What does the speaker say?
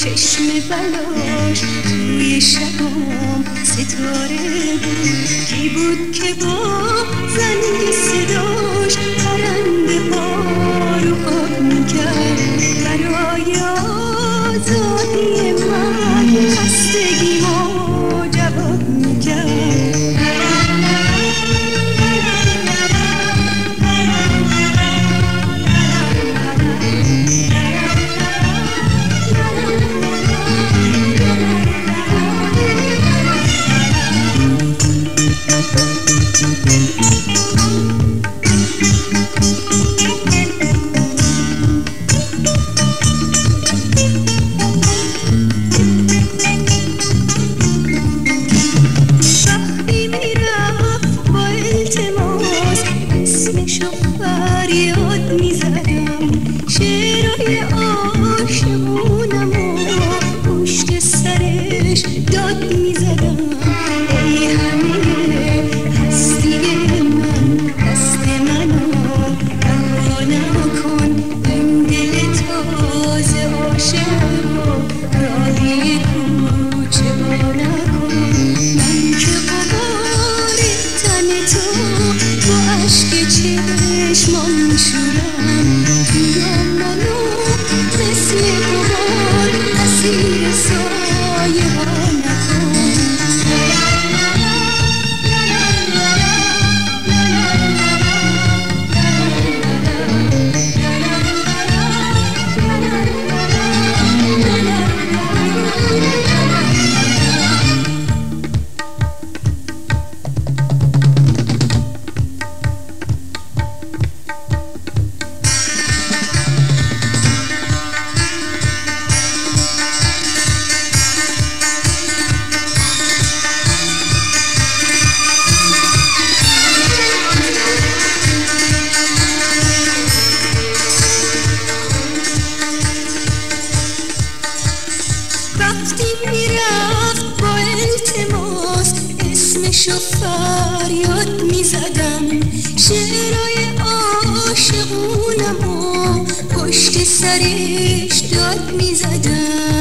چشم بلاش توی شبام ستاره بود. کی بود که با زنی صداش پرنده ها رو خواب میکرد؟ برای آزادی من خستگیمو جواب میکرد. فریاد میزدم شعرهای عاشقونمو پشت سرش داد میزدم. ای همه هستی من دست منو رها نکن، این دل تازه عاشقو راهی کوچه با نکن. من که غبار تن تو با عشق چشمام میشورم، توی منو مثل غبار اسیر سایه ها نکن. وقتی میرفت با التماس اسمشو فریاد میزدم، شعرهای عاشقونمو پشت سرش داد میزدم.